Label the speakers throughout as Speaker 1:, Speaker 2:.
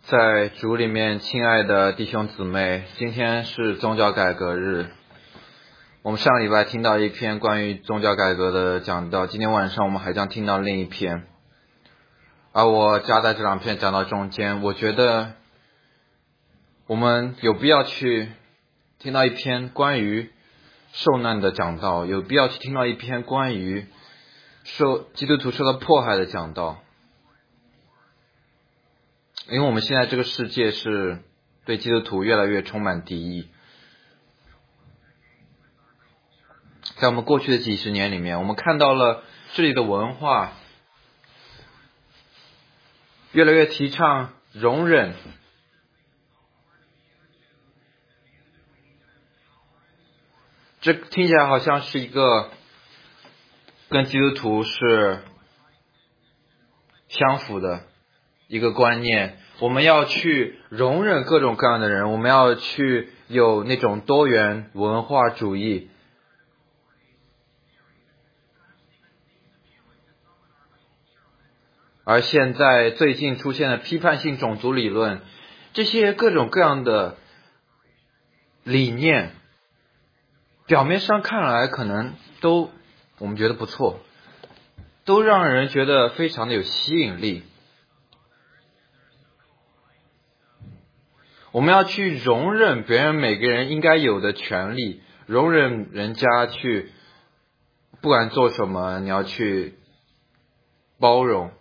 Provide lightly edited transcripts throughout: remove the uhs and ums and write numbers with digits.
Speaker 1: 在主里面，亲爱的弟兄姊妹，今天是宗教改革日。我们上个礼拜听到一篇关于宗教改革的讲道，今天晚上我们还将听到另一篇。而我夹在这两篇讲道中间，我觉得我们有必要去听到一篇关于受难的讲道，有必要去听到一篇关于基督徒受到迫害的讲道。因为我们现在这个世界是对基督徒越来越充满敌意。在我们过去的几十年里面，我们看到了这里的文化越来越提倡容忍，这听起来好像是一个跟基督徒是相符的一个观念。我们要去容忍各种各样的人，我们要去有那种多元文化主义。而现在最近出现的批判性种族理论，这些各种各样的理念，表面上看来可能都我们觉得不错，都让人觉得非常的有吸引力。我们要去容忍别人每个人应该有的权利，容忍人家去不管做什么，你要去包容。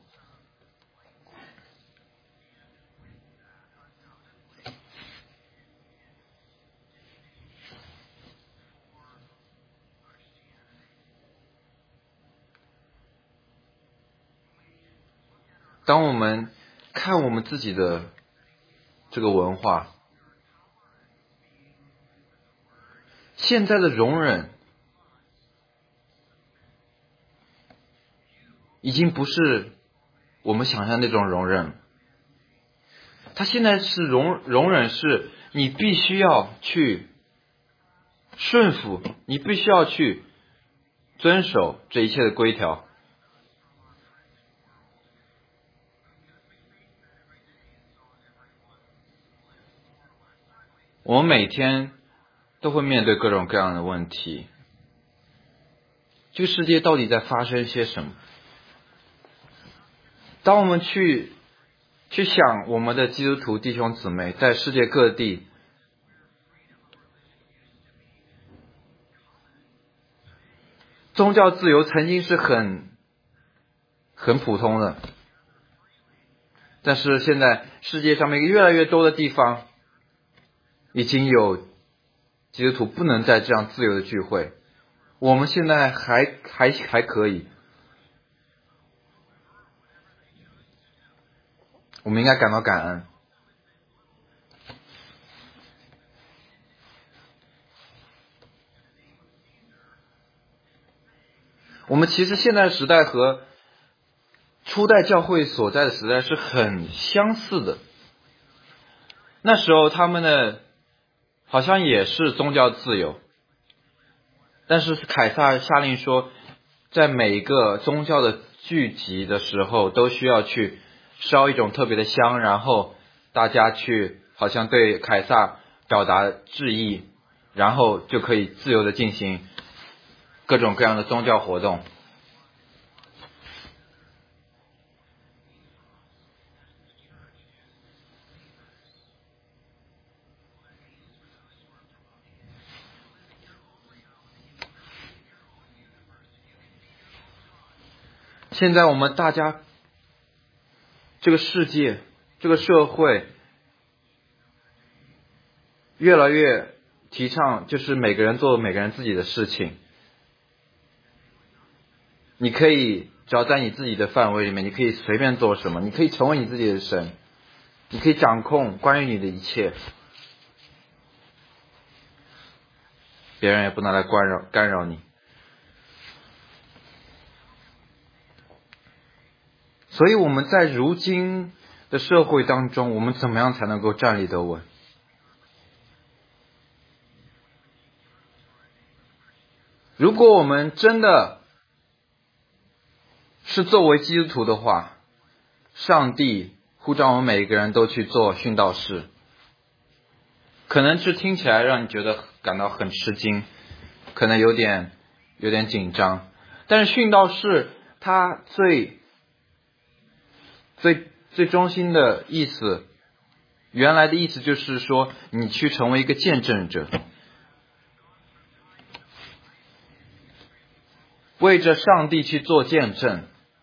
Speaker 1: 当我们看我们自己的这个文化，现在的容忍已经不是我们想象那种容忍，它现在是容忍是你必须要去顺服，你必须要去遵守这一切的规条。我们每天都会面对各种各样的问题，这个世界到底在发生些什么？当我们去想我们的基督徒弟兄姊妹在世界各地，宗教自由曾经是很普通的，但是现在世界上面越来越多的地方已经有基督徒不能再这样自由的聚会，我们现在还可以，我们应该感到感恩。我们其实现在的时代和初代教会所在的时代是很相似的。那时候他们的好像也是宗教自由，但是凯撒下令说，在每一个宗教的聚集的时候都需要去烧一种特别的香，然后大家去好像对凯撒表达致意，然后就可以自由的进行各种各样的宗教活动。现在我们大家这个世界这个社会越来越提倡就是每个人做每个人自己的事情，你可以只要在你自己的范围里面，你可以随便做什么，你可以成为你自己的神，你可以掌控关于你的一切，别人也不能来干扰你。所以我们在如今的社会当中，我们怎么样才能够站立得稳？如果我们真的是作为基督徒的话，上帝呼召我们每一个人都去做殉道士。可能是听起来让你觉得感到很吃惊，可能有点紧张，但是殉道士它最中心的意思，原来的意思就是说，你去成为一个见证者，为着上帝去做见证。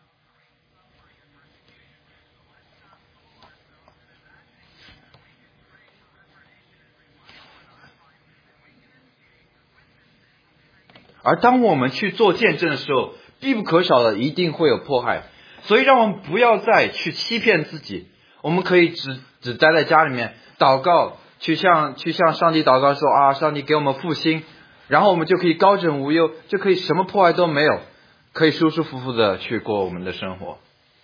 Speaker 1: 而当我们去做见证的时候，必不可少的一定会有迫害，所以让我们不要再去欺骗自己。我们可以只待在家里面祷告，去向上帝祷告说啊，上帝给我们复兴，然后我们就可以高枕无忧，就可以什么迫害都没有，可以舒舒服服的去过我们的生活。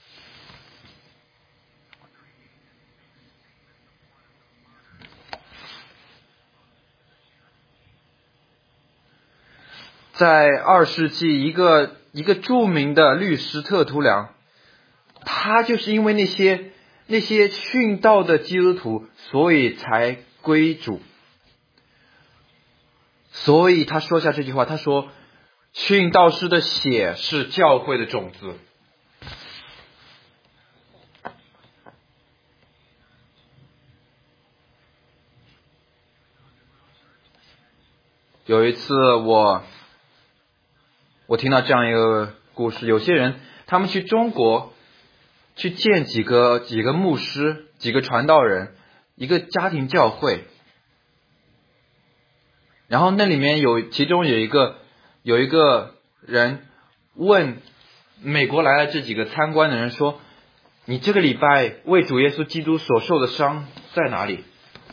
Speaker 1: 在2世纪，一个著名的律师特图良，他就是因为那些殉道的基督徒，所以才归主。所以他说下这句话，他说殉道士的血是教会的种子。有一次我听到这样一个故事，有些人他们去中国去见几个牧师，几个传道人，一个家庭教会，然后那里面其中有一个人问美国来了这几个参观的人说，你这个礼拜为主耶稣基督所受的伤在哪里？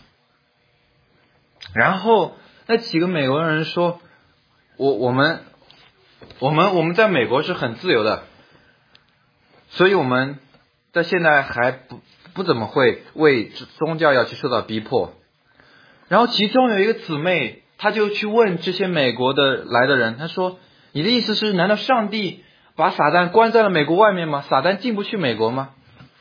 Speaker 1: 然后那几个美国人说，我们在美国是很自由的，所以我们在现在还不怎么会为宗教要去受到逼迫。然后其中有一个姊妹，她就去问这些美国来的人，她说，你的意思是难道上帝把撒旦关在了美国外面吗？撒旦进不去美国吗？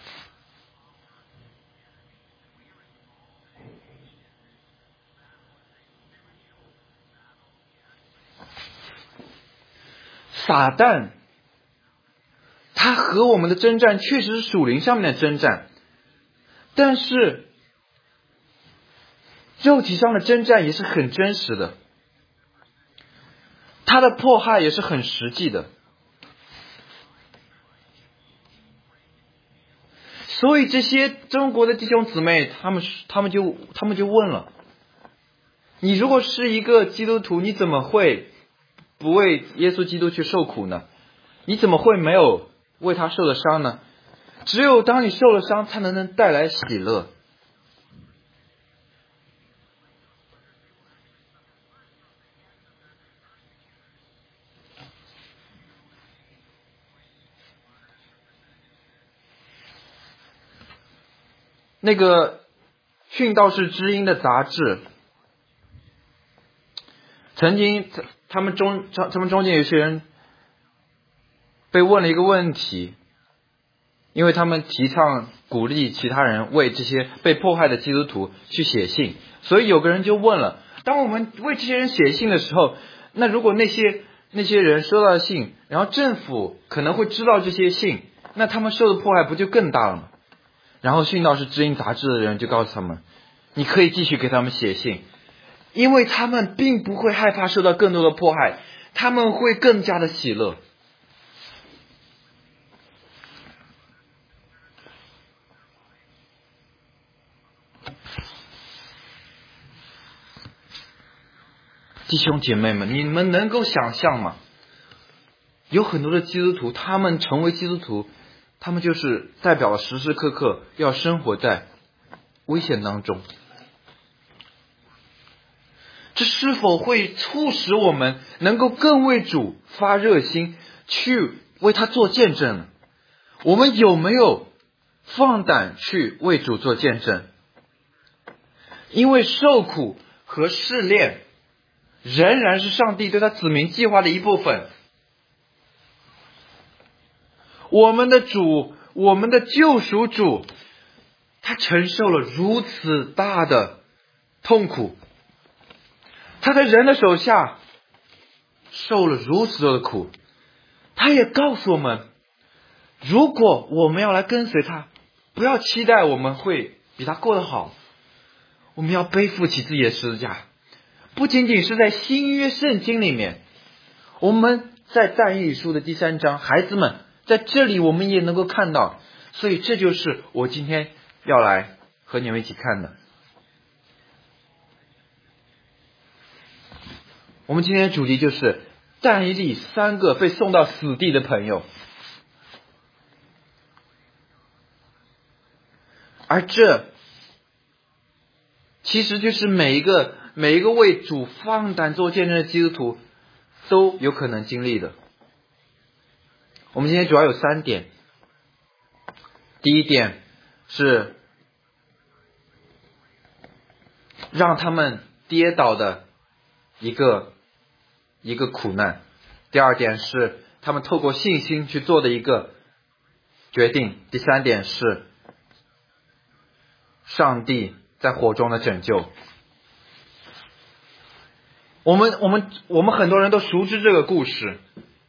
Speaker 1: 撒旦他和我们的征战确实是属灵上面的征战，但是肉体上的征战也是很真实的，他的迫害也是很实际的。所以这些中国的弟兄姊妹，他们就问了，你如果是一个基督徒，你怎么会不为耶稣基督去受苦呢？你怎么会没有为他受的伤呢？只有当你受了伤，才能带来喜乐。那个殉道士知音的杂志，曾经他们中间有些人被问了一个问题，因为他们提倡鼓励其他人为这些被迫害的基督徒去写信，所以有个人就问了，当我们为这些人写信的时候，那如果那些人收到信，然后政府可能会知道这些信，那他们受的迫害不就更大了吗？然后殉道士知音杂志的人就告诉他们，你可以继续给他们写信，因为他们并不会害怕受到更多的迫害，他们会更加的喜乐。弟兄姐妹们，你们能够想象吗？有很多的基督徒，他们成为基督徒，他们就是代表了时时刻刻要生活在危险当中。这是否会促使我们能够更为主发热心，去为他做见证呢？我们有没有放胆去为主做见证？因为受苦和试炼仍然是上帝对他子民计划的一部分。我们的主，我们的救赎主， 他承受了如此大的痛苦，他在人的手下受了如此多的苦，他也告诉我们，如果我们要来跟随他，不要期待我们会比他过得好，我们要背负起自己的十字架。不仅仅是在新约圣经里面，我们在但以理书的第3章，孩子们在这里我们也能够看到，所以这就是我今天要来和你们一起看的。我们今天的主题就是但以理3个被送到死地的朋友，而这其实就是每一个为主放胆做见证的基督徒都有可能经历的。我们今天主要有3点。第一点是让他们跌倒的一个苦难。第二点是他们透过信心去做的一个决定。第3点是上帝在火中的拯救。我们很多人都熟知这个故事。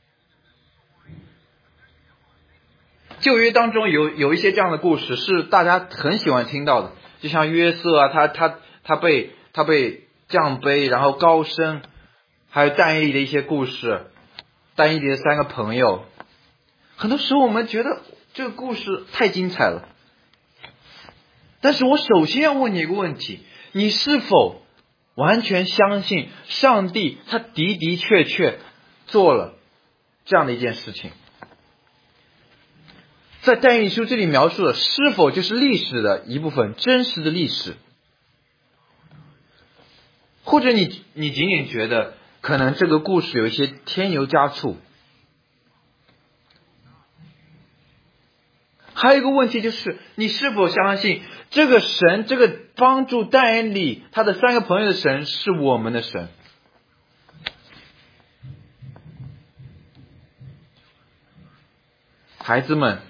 Speaker 1: 旧约当中有一些这样的故事是大家很喜欢听到的，就像约瑟啊，他被降卑然后高升，还有但以理的一些故事，但以理的3个朋友。很多时候我们觉得这个故事太精彩了，但是我首先要问你一个问题，你是否完全相信上帝他的确做了这样的一件事情？在但以理书这里描述的是否就是历史的一部分，真实的历史？或者你仅仅觉得可能这个故事有一些添油加醋？还有一个问题就是，你是否相信这个神，这个帮助但以理他的3个朋友的神是我们的神？孩子们，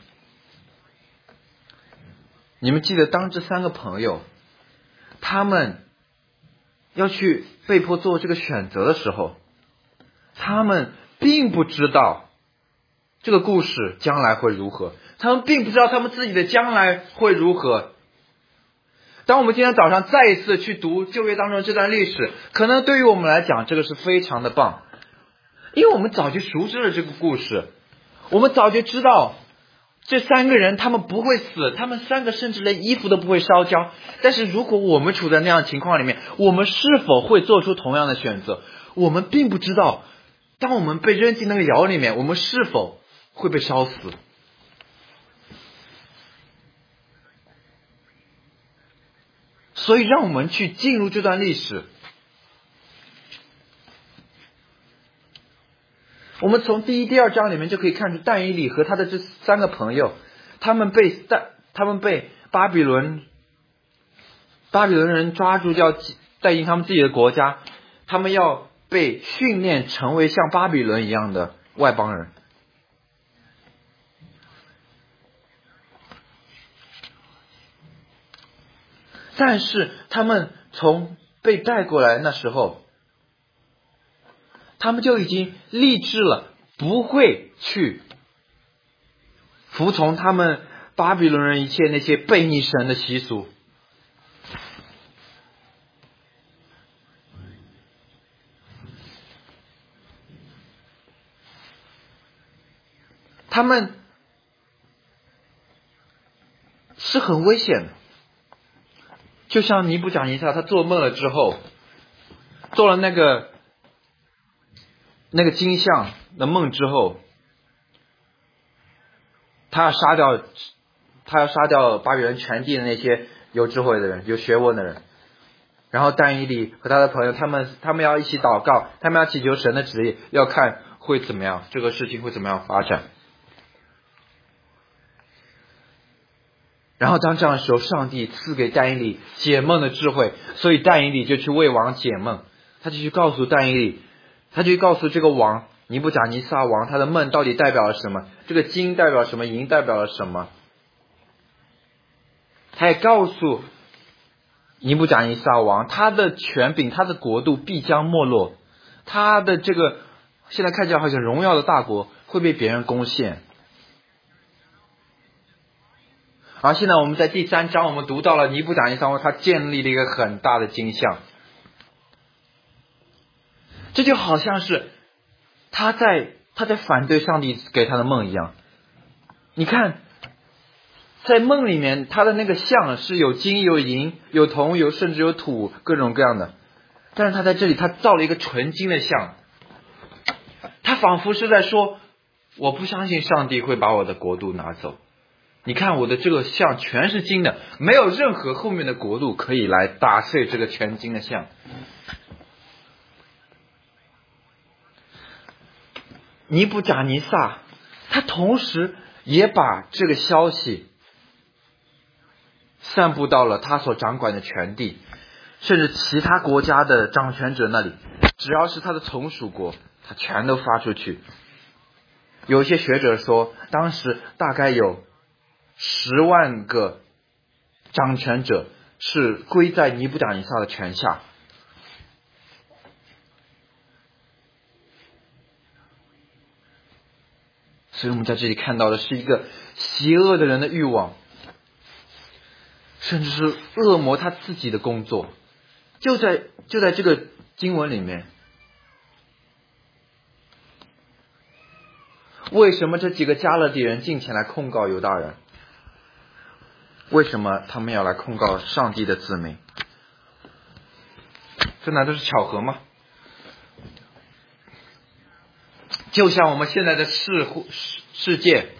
Speaker 1: 你们记得当这3个朋友他们要去被迫做这个选择的时候，他们并不知道这个故事将来会如何，他们并不知道他们自己的将来会如何。当我们今天早上再一次去读旧约当中这段历史，可能对于我们来讲这个是非常的棒，因为我们早就熟知了这个故事，我们早就知道这3个人他们不会死，他们3个甚至连衣服都不会烧焦。但是如果我们处在那样的情况里面，我们是否会做出同样的选择？我们并不知道，当我们被扔进那个窑里面，我们是否会被烧死？所以让我们去进入这段历史。我们从第1、第2章里面就可以看出但以理和他的这3个朋友，他们被巴比伦人抓住，要带进他们自己的国家，他们要被训练成为像巴比伦一样的外邦人。但是他们从被带过来那时候，他们就已经立志了，不会去服从他们巴比伦人一切那些悖逆神的习俗。他们是很危险的，就像尼布甲尼撒他做梦了之后，做了那个金像的梦之后，他要杀掉巴比伦全地的那些有智慧的人、有学问的人。然后但以理和他的朋友，他们要一起祷告，他们要祈求神的旨意，要看会怎么样，这个事情会怎么样发展。然后当这样的时候，上帝赐给但以理解梦的智慧，所以但以理就去为王解梦，他就去告诉但以理，他就去告诉这个王尼布甲尼撒王，他的梦到底代表了什么，这个金代表什么，银代表了什么。 他也告诉尼布甲尼撒王，他的权柄，他的国度必将没落，他的这个现在看起来好像荣耀的大国会被别人攻陷。而现在我们在第3章，我们读到了尼布甲尼撒王他建立了一个很大的金像，这就好像是他在反对上帝给他的梦一样。你看，在梦里面，他的那个像是有金有银有铜甚至有土，各种各样的。但是他在这里，他造了一个纯金的像，他仿佛是在说，我不相信上帝会把我的国度拿走。你看我的这个像全是金的，没有任何后面的国度可以来打碎这个全金的像。尼布甲尼撒他同时也把这个消息散布到了他所掌管的全地，甚至其他国家的掌权者那里，只要是他的从属国，他全都发出去。有些学者说，当时大概有10万个掌权者是归在尼布甲尼撒的权下。所以我们在这里看到的是一个邪恶的人的欲望，甚至是恶魔他自己的工作，就在这个经文里面。为什么这几个加勒底人进前来控告犹大人？为什么他们要来控告上帝的子民？这难道是巧合吗？就像我们现在的世界，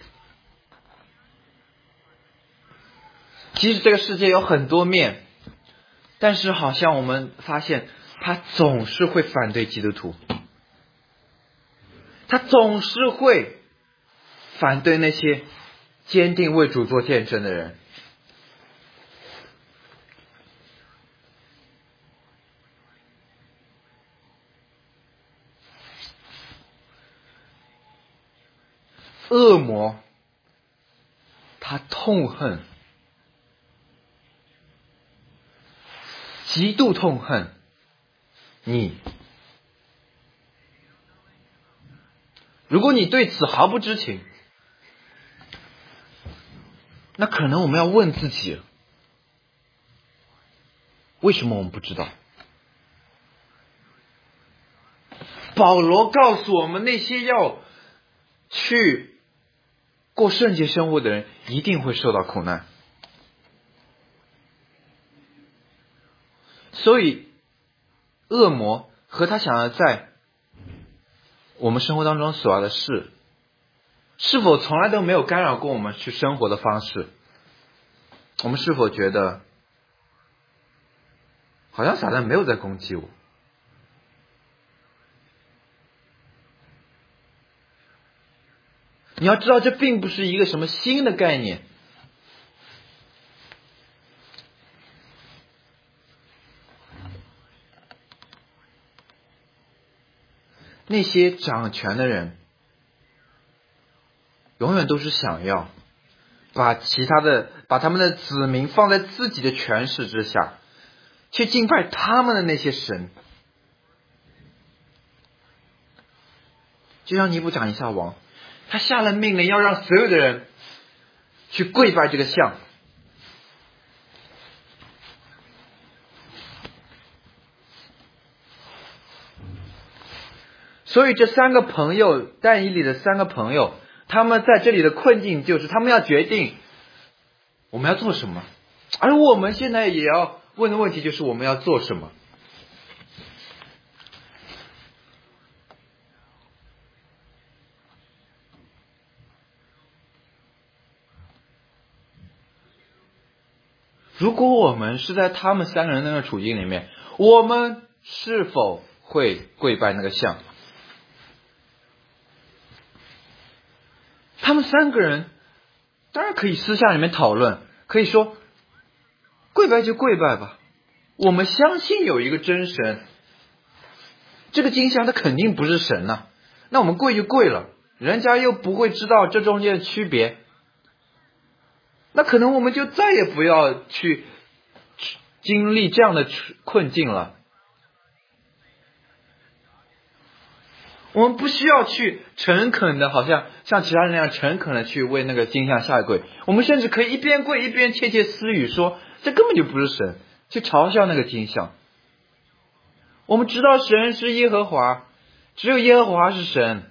Speaker 1: 其实这个世界有很多面，但是好像我们发现他总是会反对基督徒，他总是会反对那些坚定为主做见证的人。恶魔他痛恨，极度痛恨你。如果你对此毫不知情，那可能我们要问自己，为什么我们不知道？保罗告诉我们，那些要去过圣洁生活的人一定会受到苦难。所以恶魔和他想要在我们生活当中所要的事，是否从来都没有干扰过我们去生活的方式？我们是否觉得好像撒旦没有在攻击我？你要知道，这并不是一个什么新的概念。那些掌权的人永远都是想要把他们的子民放在自己的权势之下，去敬拜他们的那些神。就像尼布甲尼撒王，他下了命令要让所有的人去跪拜这个像。所以这3个朋友，但以理的3个朋友，他们在这里的困境就是他们要决定我们要做什么。而我们现在也要问的问题就是我们要做什么。如果我们是在他们3个人那个处境里面，我们是否会跪拜那个像？他们3个人当然可以私下里面讨论，可以说跪拜就跪拜吧，我们相信有一个真神，这个金像它肯定不是神呐，那我们跪就跪了，人家又不会知道这中间的区别。 那可能我们就再也不要去经历这样的困境了。我们不需要去诚恳的，好像像其他人那样诚恳的去为那个金像下跪。我们甚至可以一边跪一边窃窃私语说，这根本就不是神，去嘲笑那个金像。我们知道神是耶和华，只有耶和华是神。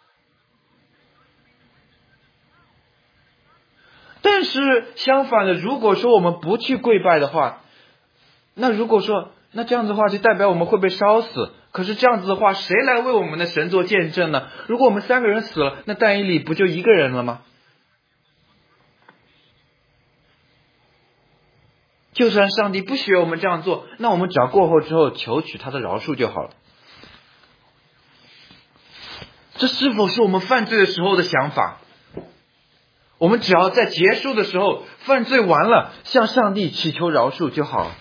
Speaker 1: 但是相反的，如果说我们不去跪拜的话，那如果说那这样子的话，就代表我们会被烧死。可是这样子的话，谁来为我们的神做见证呢？如果我们3个人死了，那但以理不就1个人了吗？就算上帝不许我们这样做，那我们只要过后之后求取他的饶恕就好了。这是否是我们犯罪的时候的想法？我们只要在结束的时候犯罪完了，向上帝祈求饶恕就好了。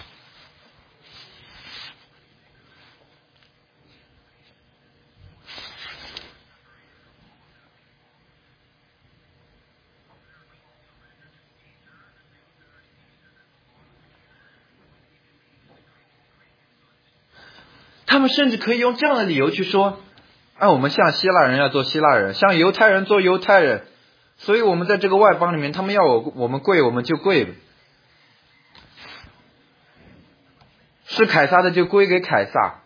Speaker 1: 他们甚至可以用这样的理由去说，我们像希腊人要做希腊人，像犹太人做犹太人，所以我们在这个外邦里面，他们要我们跪，我们就跪，是凯撒的就归给凯撒。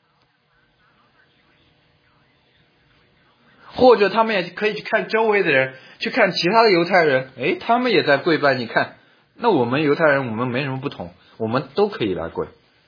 Speaker 1: 或者他们也可以去看周围的人，去看其他的犹太人，他们也在跪拜，你看，那我们犹太人我们没什么不同，我们都可以来跪。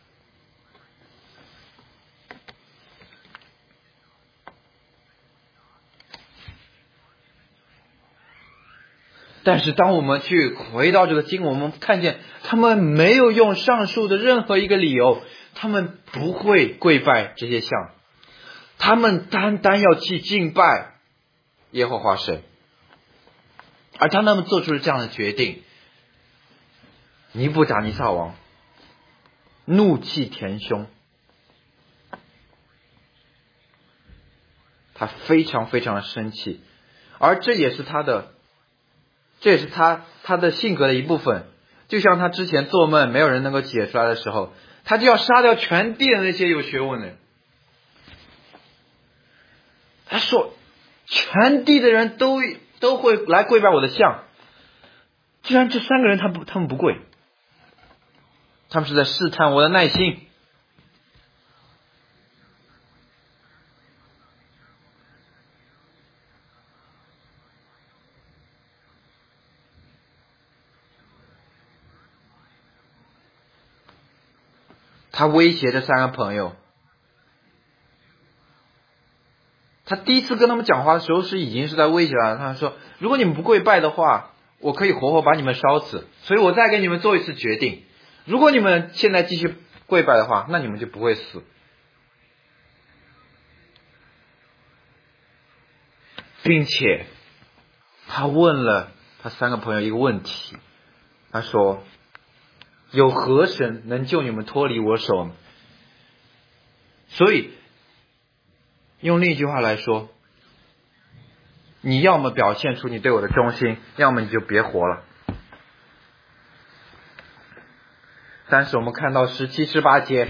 Speaker 1: 但是当我们去回到这个经文，我们看见他们没有用上述的任何一个理由，他们不会跪拜这些像，他们单单要去敬拜耶和华神。而当他们做出了这样的决定，尼布甲尼撒王怒气填胸，他非常非常的生气，而这也是他的性格的一部分。就像他之前做梦没有人能够解出来的时候，他就要杀掉全地的那些有学问的人。他说全地的人都会来跪拜我的像，居然这3个人他们不跪，他们是在试探我的耐心。他威胁这3个朋友，他第一次跟他们讲话的时候已经是在威胁了。他说如果你们不跪拜的话，我可以活活把你们烧死，所以我再给你们做一次决定，如果你们现在继续跪拜的话，那你们就不会死。并且他问了他3个朋友一个问题，他说有何神能救你们脱离我手呢？所以用另一句话来说，你要么表现出你对我的忠心，要么你就别活了。但是我们看到17、18节，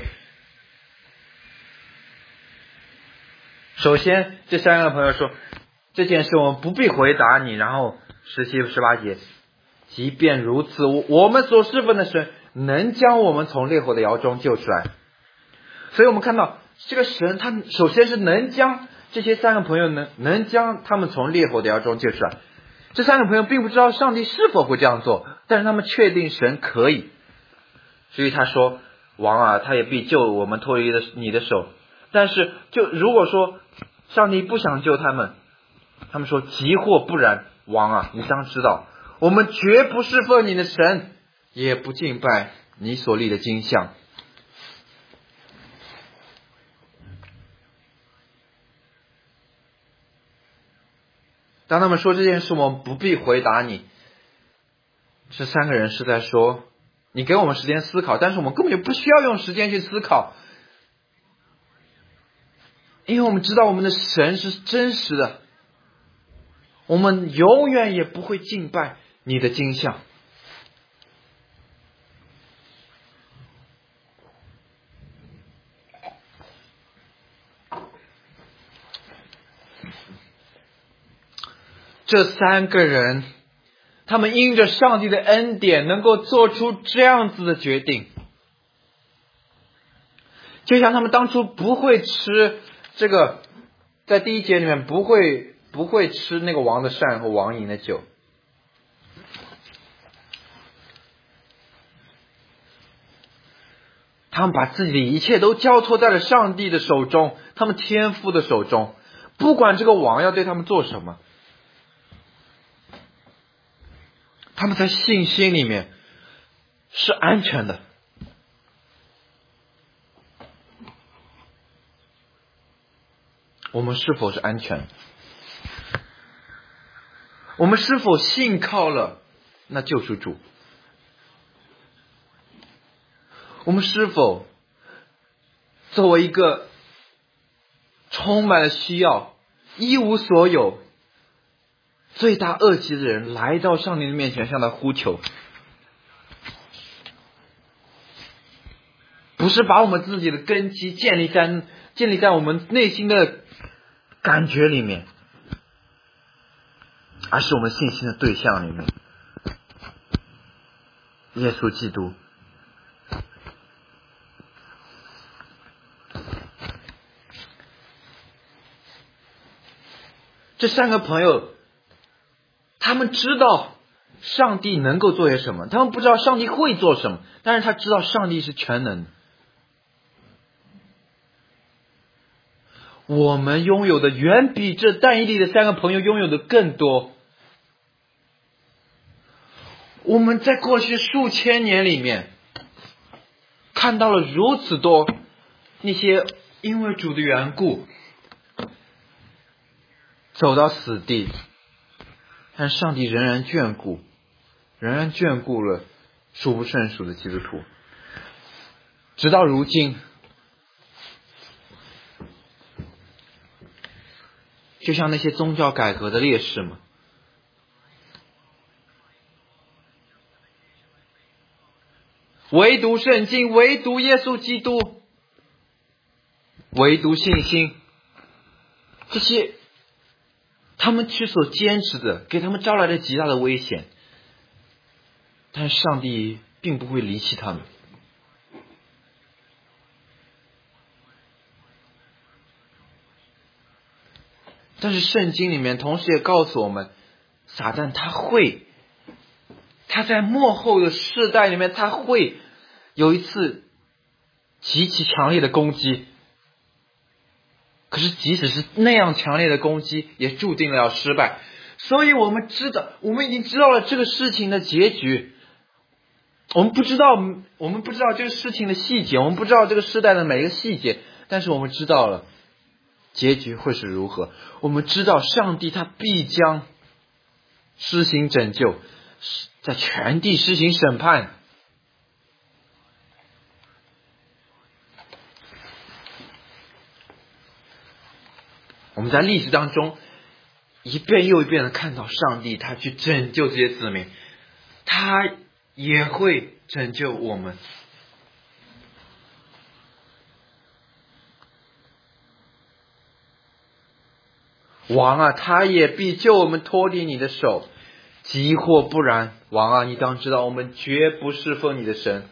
Speaker 1: 首先这3个朋友说这件事我们不必回答你，然后17、18节，即便如此，我们所侍奉的神能将我们从烈火的窑中救出来。所以我们看到这个神他首先是能将这些3个朋友能将他们从烈火的窑中救出来。这3个朋友并不知道上帝是否会这样做，但是他们确定神可以。所以他说王啊，他也必救我们脱离你的手。但是如果说上帝不想救他们说即或不然，王啊，你当知道我们绝不侍奉你的神，也不敬拜你所立的金像。当他们说这件事我们不必回答你，这3个人是在说你给我们时间思考，但是我们根本就不需要用时间去思考，因为我们知道我们的神是真实的，我们永远也不会敬拜你的金像。 这三个人，他们因着上帝的恩典，能够做出这样子的决定。就像他们当初不会吃这个，在第一节里面不会吃那个王的膳和王饮的酒。他们把自己的一切都交托在了上帝的手中，他们天父的手中，不管这个王要对他们做什么，他们在信心里面是安全的。我们是否是安全的？我们是否信靠了那救赎主？我们是否作为一个充满了需要、一无所有、罪大恶极的人，来到上帝的面前向他呼求？不是把我们自己的根基建立在我们内心的感觉里面，而是我们信心的对象里面，耶稣基督。这三个朋友，他们知道上帝能够做些什么，他们不知道上帝会做什么，但是他知道上帝是全能的。我们拥有的远比这但以理的三个朋友拥有的更多。我们在过去数千年里面看到了如此多那些因为主的缘故走到死地，但上帝仍然眷顾了数不胜数的基督徒，直到如今。就像那些宗教改革的烈士们，唯独圣经，唯独耶稣基督，唯独信心，这些他们去所坚持的，给他们招来了极大的危险，但是上帝并不会离弃他们。但是圣经里面同时也告诉我们，撒旦他在末后的世代里面，他会有一次极其强烈的攻击。可是即使是那样强烈的攻击，也注定了要失败。所以我们已经知道了这个事情的结局。我们不知道这个事情的细节，我们不知道这个世代的每一个细节，但是我们知道了结局会是如何。我们知道上帝他必将施行拯救，在全地施行审判。我们在历史当中一遍又一遍的看到上帝他去拯救这些子民，他也会拯救我们。王啊，他也必救我们脱离你的手，即或不然，王啊，你当知道我们绝不侍奉你的神。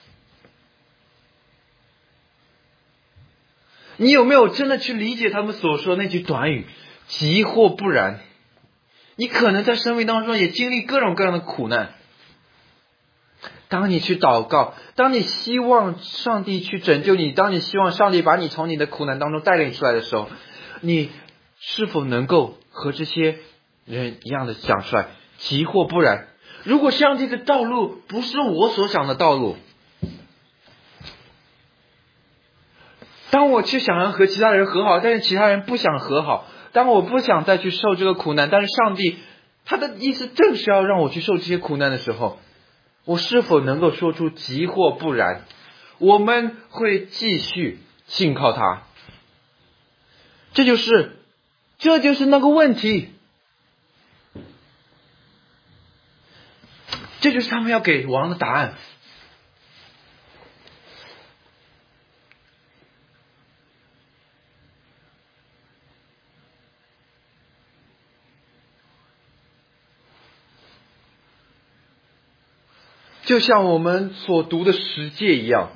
Speaker 1: 你有没有真的去理解他们所说的那句短语即或不然？你可能在生命当中也经历各种各样的苦难，当你去祷告，当你希望上帝去拯救你，当你希望上帝把你从你的苦难当中带领出来的时候，你是否能够和这些人一样的讲出来即或不然？如果上帝的道路不是我所想的道路，当我去想要和其他人和好，但是其他人不想和好，当我不想再去受这个苦难，但是上帝他的意思正是要让我去受这些苦难的时候，我是否能够说出即或不然？我们会继续信靠他。这就是那个问题，这就是他们要给王的答案。 就像我们所读的十诫一样。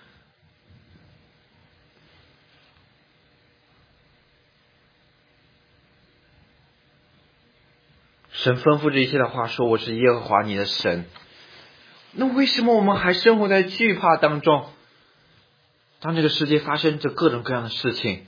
Speaker 1: 神吩咐这一切的话说，我是耶和华你的神。那为什么我们还生活在惧怕当中？当这个世界发生着各种各样的事情，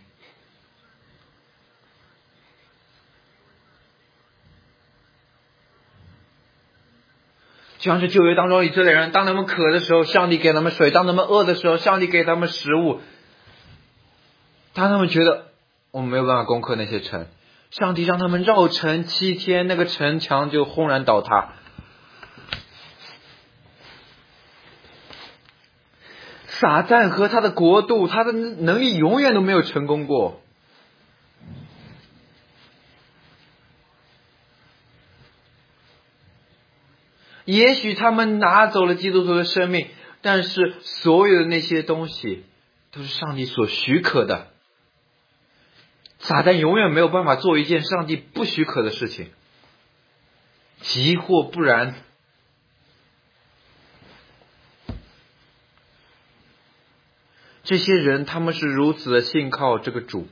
Speaker 1: 就像是旧约当中以色列人，当他们渴的时候，上帝给他们水；当他们饿的时候，上帝给他们食物。当他们觉得我们没有办法攻克那些城，上帝让他们绕城7天，那个城墙就轰然倒塌。撒旦和他的国度，他的能力永远都没有成功过。也许他们拿走了基督徒的生命，但是所有的那些东西都是上帝所许可的。撒旦永远没有办法做一件上帝不许可的事情，即或不然。这些人他们是如此的信靠这个主，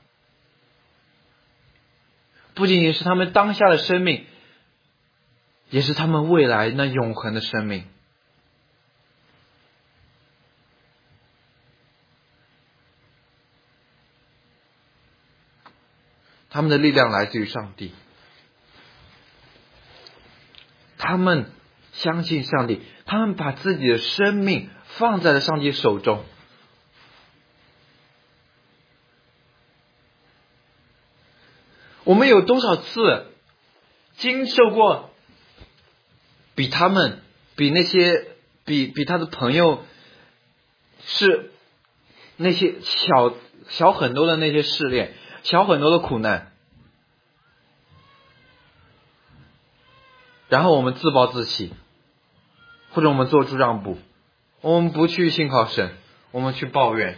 Speaker 1: 不仅仅是他们当下的生命，也是他们未来那永恒的生命。他们的力量来自于上帝，他们相信上帝，他们把自己的生命放在了上帝手中。我们有多少次经受过比他的朋友是那些小很多的那些试炼，小很多的苦难，然后我们自暴自弃，或者我们做出让步，我们不去信靠神，我们去抱怨。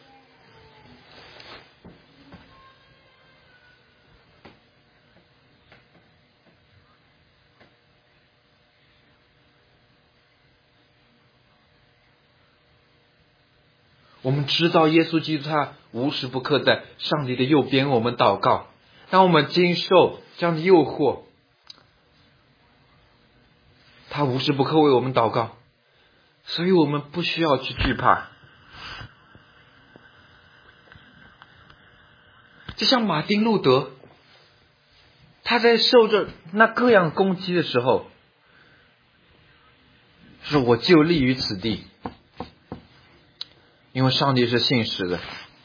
Speaker 1: 我们知道耶稣基督他无时不刻在上帝的右边，我们祷告。当我们经受这样的诱惑，他无时不刻为我们祷告，所以我们不需要去惧怕。就像马丁路德，他在受着那各样攻击的时候，说我就立于此地，因为上帝是信实的。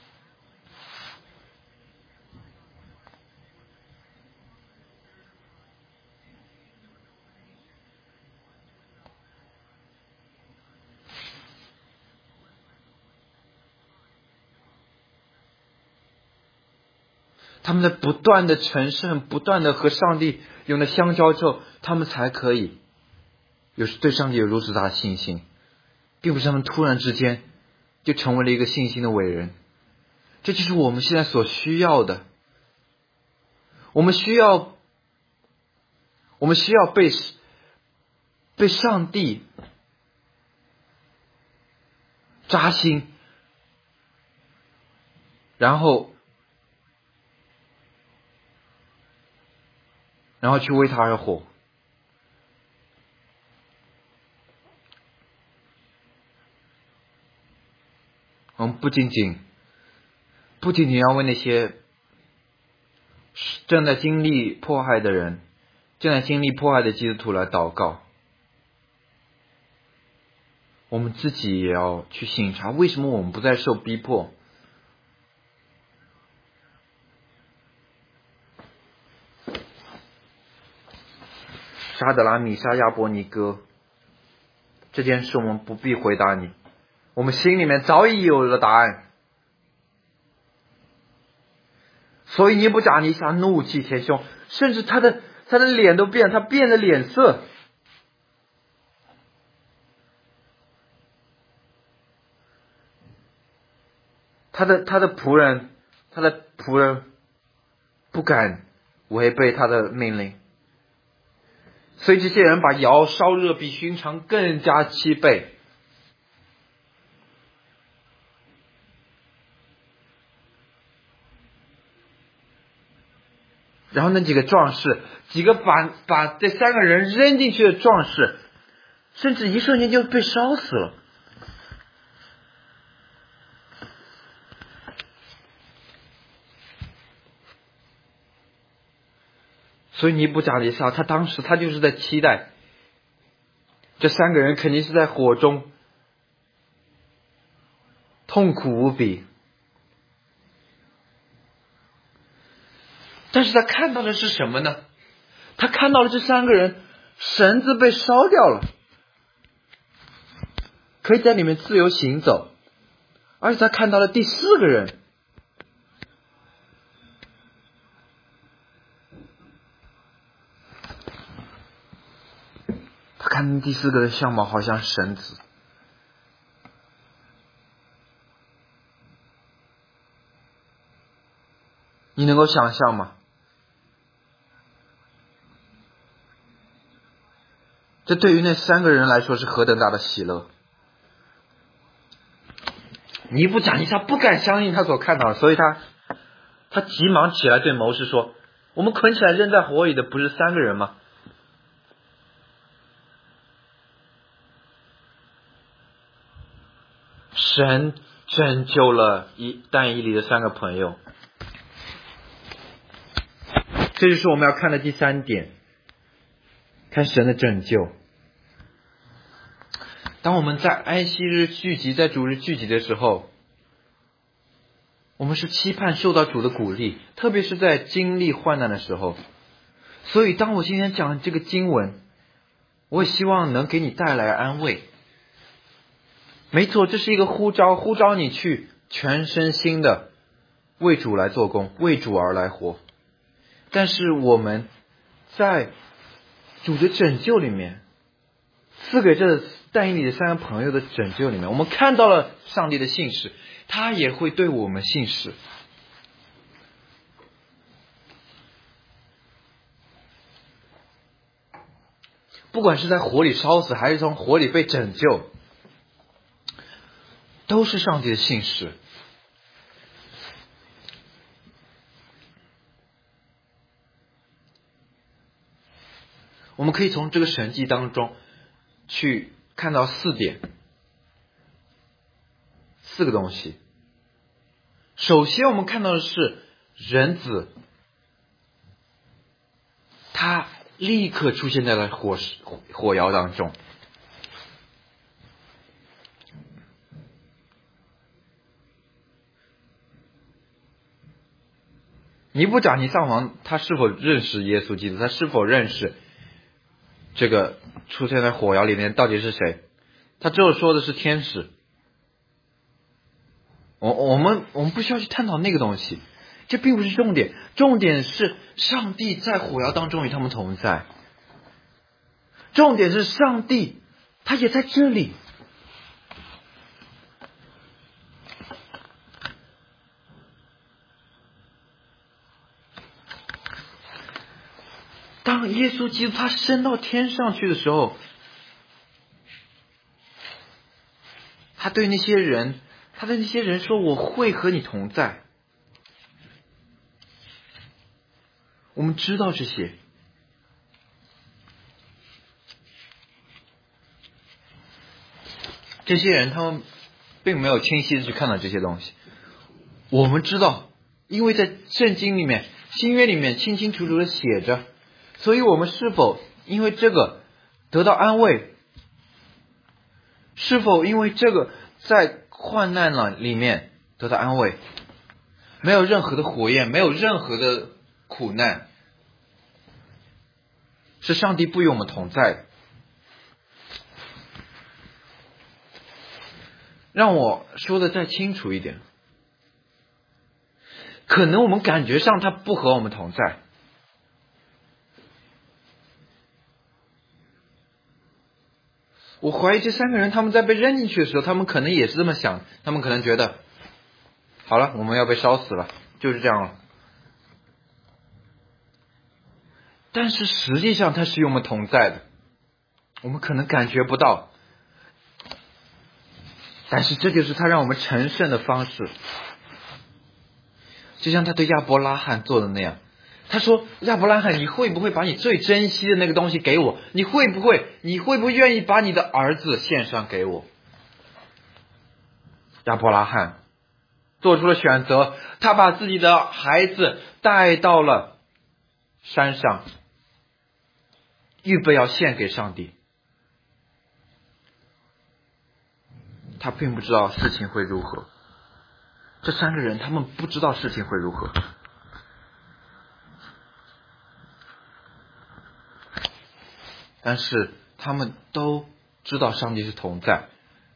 Speaker 1: 他们在不断的成圣，不断的和上帝有了相交之后，他们才可以对上帝有如此大的信心，并不是他们突然之间就成为了一个信心的伟人。这就是我们现在所需要的。我们需要被上帝扎心，然后去为他而活。我们不仅仅要为那些正在经历迫害的人，正在经历迫害的基督徒来祷告，我们自己也要去省察，为什么我们不再受逼迫？沙德拉米沙亚伯尼哥，这件事我们不必回答你，我们心里面早已有了答案。所以尼布甲尼撒怒气填胸，甚至他的脸都变，他变了脸色。他的仆人不敢违背他的命令。 所以这些人把窑烧热比寻常更加7倍。然后那几个壮士，几个把这3个人扔进去的壮士，甚至一瞬间就被烧死了。所以尼布甲尼撒他当时他就是在期待，这3个人肯定是在火中痛苦无比。但是他看到的是什么呢？他看到了这3个人绳子被烧掉了，可以在里面自由行走。而且他看到了第4个人，他看第4个的相貌好像绳子。你能够想象吗？这对于那3个人来说是何等大的喜乐！尼布甲尼撒不敢相信他所看到的，所以他急忙起来对谋士说：“我们捆起来扔在火里的不是3个人吗？”神拯救了但以理的3个朋友，这就是我们要看的第3点，看神的拯救。当我们在安息日聚集，在主日聚集的时候，我们是期盼受到主的鼓励，特别是在经历患难的时候。所以当我今天讲这个经文，我也希望能给你带来安慰。没错，这是一个呼召你去全身心的为主来做工，为主而来活。但是我们在主的拯救里面，赐给这但以理的3个朋友的拯救里面，我们看到了上帝的信实，他也会对我们信实。不管是在火里烧死，还是从火里被拯救，都是上帝的信实。我们可以从这个神迹当中去看到4点，4个东西。首先我们看到的是人子，他立刻出现在了火窑当中。尼布甲尼撒王他是否认识耶稣基督？他是否认识这个出现在火窑里面到底是谁？他只有说的是天使。我们不需要去探讨那个东西，这并不是重点。重点是上帝在火窑当中与他们同在。重点是上帝他也在这里。当耶稣基督他升到天上去的时候，他对那些人说：“我会和你同在。”我们知道这些。这些人他们并没有清晰的去看到这些东西。我们知道，因为在圣经里面，新约里面清清楚楚的写着，所以我们是否因为这个得到安慰？是否因为这个在患难里面得到安慰？没有任何的火焰，没有任何的苦难，是上帝不与我们同在。让我说的再清楚一点，可能我们感觉上他不和我们同在，我怀疑这3个人他们在被扔进去的时候，他们可能也是这么想，他们可能觉得好了，我们要被烧死了，就是这样了。 但是实际上他是与我们同在的，我们可能感觉不到，但是这就是他让我们成圣的方式。就像他对亚伯拉罕做的那样，他说亚伯拉罕，你会不会把你最珍惜的那个东西给我？你会不会愿意把你的儿子献上给我？亚伯拉罕做出了选择，他把自己的孩子带到了山上，预备要献给上帝。他并不知道事情会如何，这三个人他们不知道事情会如何，但是他们都知道上帝是同在。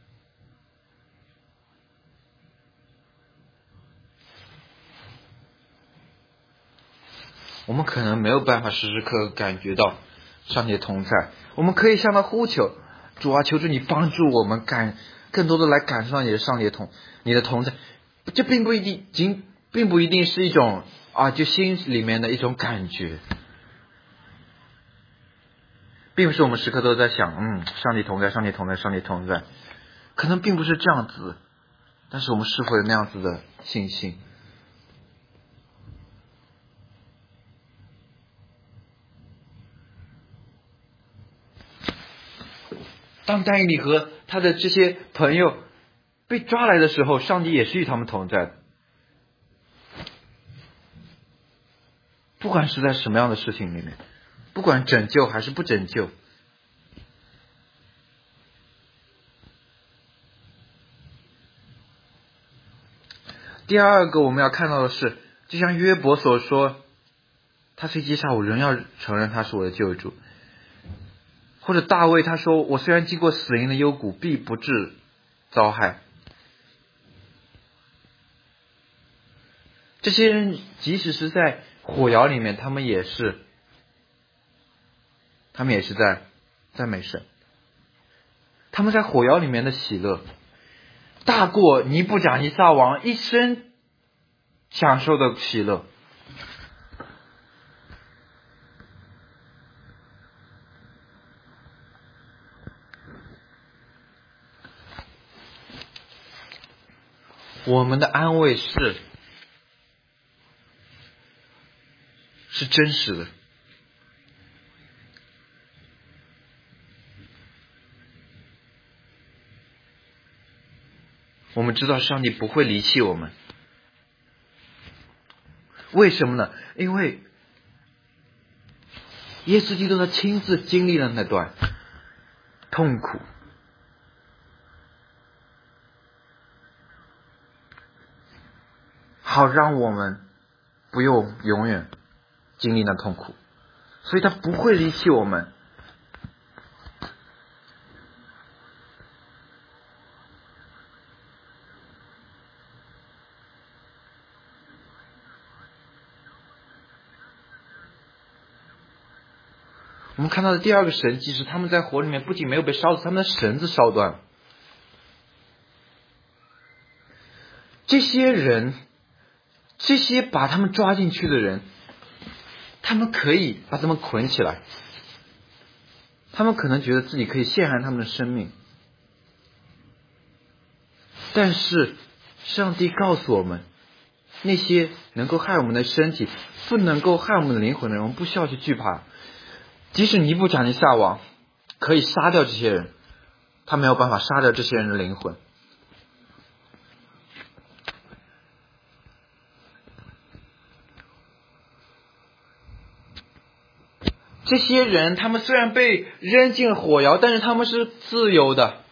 Speaker 1: 我们可能没有办法时时刻刻感觉到上帝的同在，我们可以向他呼求，主啊，求主你帮助我们更多的来感受到你的同在。这并不一定是一种就心里面的一种感觉，并不是我们时刻都在想上帝同在，上帝同在，上帝同在，可能并不是这样子，但是我们是否有那样子的信心？当但以理和他的这些朋友被抓来的时候，上帝也是与他们同在的。不管是在什么样的事情里面，不管拯救还是不拯救，第二个我们要看到的是，就像约伯所说，他随即下午仍要承认他是我的救主。或者大卫他说，我虽然经过死荫的幽谷，必不致遭害。这些人即使是在火窑里面，他们也是在赞美神。他们在火窑里面的喜乐，大过尼布甲尼撒王一生享受的喜乐。我们的安慰是真实的。我们知道上帝不会离弃我们。为什么呢？因为耶稣基督他亲自经历了那段痛苦，好让我们不用永远经历那痛苦，所以他不会离弃我们。我们看到的第二个神迹是，他们在火里面不仅没有被烧死，他们的绳子烧断了。这些把他们抓进去的人，他们可以把他们捆起来，他们可能觉得自己可以陷害他们的生命，但是上帝告诉我们，那些能够害我们的身体，不能够害我们的灵魂的人，我们不需要去惧怕。即使尼布甲尼撒王可以杀掉这些人，他没有办法杀掉这些人的灵魂。这些人他们虽然被扔进火窑，但是他们是自由的。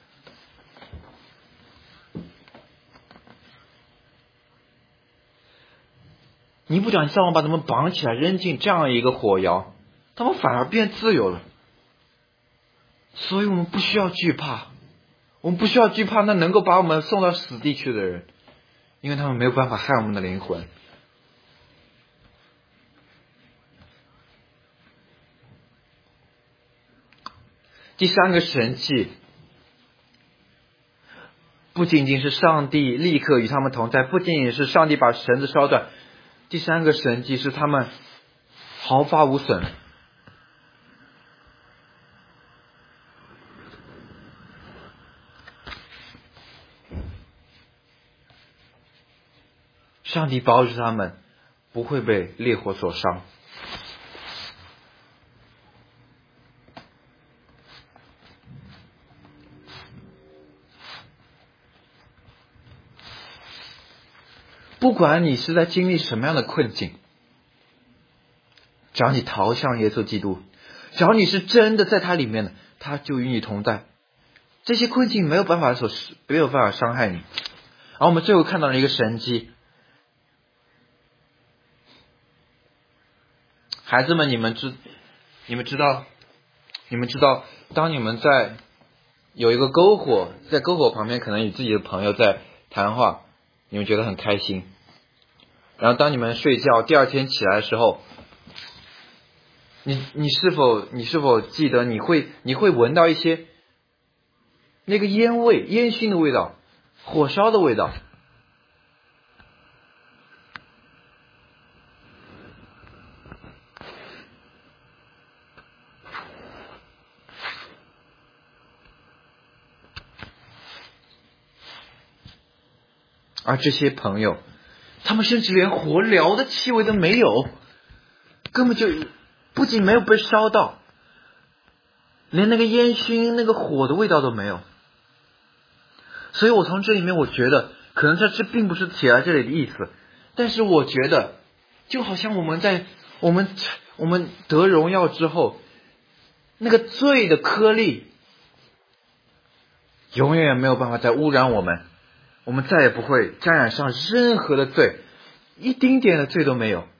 Speaker 1: 尼布甲尼撒王把他们绑起来扔进这样一个火窑，他们反而变自由了。所以我们不需要惧怕，我们不需要惧怕那能够把我们送到死地去的人，因为他们没有办法害我们的灵魂。第三个神迹，不仅仅是上帝立刻与他们同在，不仅仅是上帝把绳子烧断，第三个神迹是他们毫发无损。上帝保守他们不会被烈火所伤。不管你是在经历什么样的困境，只要你逃向耶稣基督，只要你是真的在他里面的，他就与你同在。这些困境没有办法伤害你。然后我们最后看到了一个神迹。孩子们，你们知道，当你们在有一个篝火，在篝火旁边可能与自己的朋友在谈话，你们觉得很开心。然后当你们睡觉，第二天起来的时候，你是否记得你会闻到一些那个烟味、烟熏的味道、火烧的味道？而这些朋友，他们甚至连火燎的气味都没有，根本就不仅没有被烧到，连那个烟熏、那个火的味道都没有。所以我从这里面我觉得，可能这并不是写在这里的意思，但是我觉得，就好像我们得荣耀之后，那个罪的颗粒，永远也没有办法再污染我们。我们再也不会沾染上任何的罪，一丁点的罪都没有。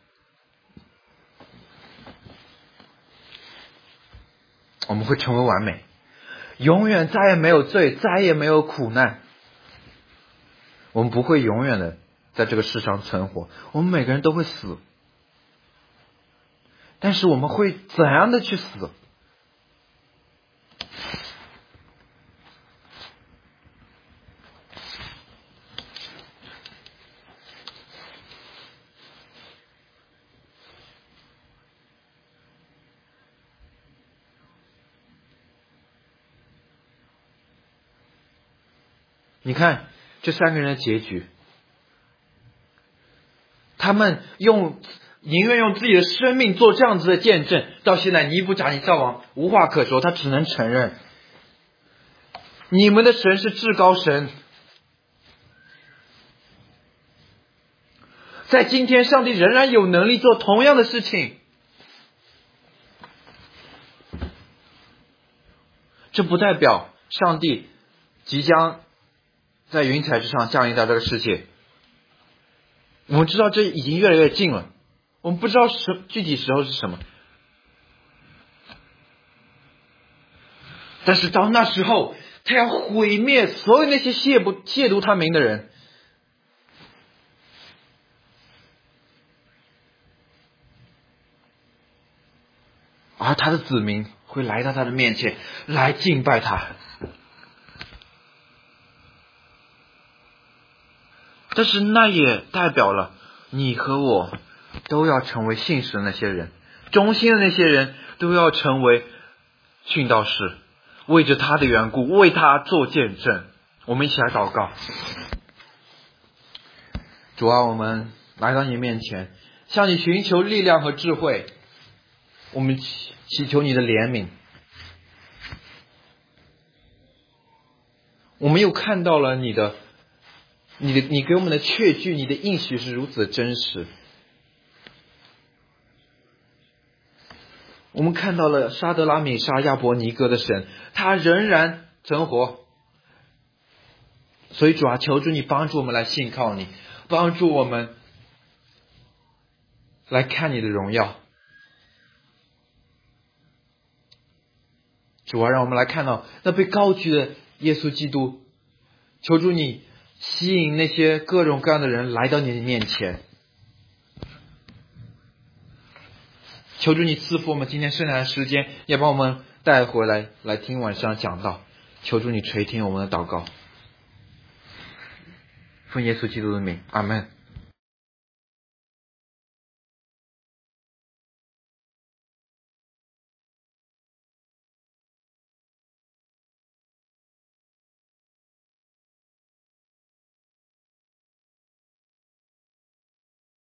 Speaker 1: 我们会成为完美，永远再也没有罪，再也没有苦难。我们不会永远的在这个世上存活，我们每个人都会死。但是我们会怎样的去死？你看这三个人的结局，他们宁愿用自己的生命做这样子的见证。到现在尼布甲尼撒王无话可说，他只能承认你们的神是至高神。在今天上帝仍然有能力做同样的事情。这不代表上帝即将在云彩之上降临到这个世界。我们知道这已经越来越近了，我们不知道具体时候是什么，但是到那时候他要毁灭所有那些亵渎他名的人。而他的子民会来到他的面前来敬拜他。但是那也代表了你和我都要成为信实的那些人，忠心的那些人都要成为殉道士，为着他的缘故，为他做见证。我们一起来祷告。主啊，我们来到你面前，向你寻求力量和智慧，我们祈求你的怜悯。我们又看到了你给我们的确据，你的应许是如此的真实。我们看到了沙德拉米沙亚伯尼哥的神，他仍然存活。所以主啊，求主你帮助我们来信靠你，帮助我们来看你的荣耀。主啊，让我们来看到那被高举的耶稣基督。求主你吸引那些各种各样的人来到你的面前。求主你赐福我们今天剩下的时间，也把我们带回来听晚上讲道。求主你垂听我们的祷告，奉耶稣基督的名，阿们。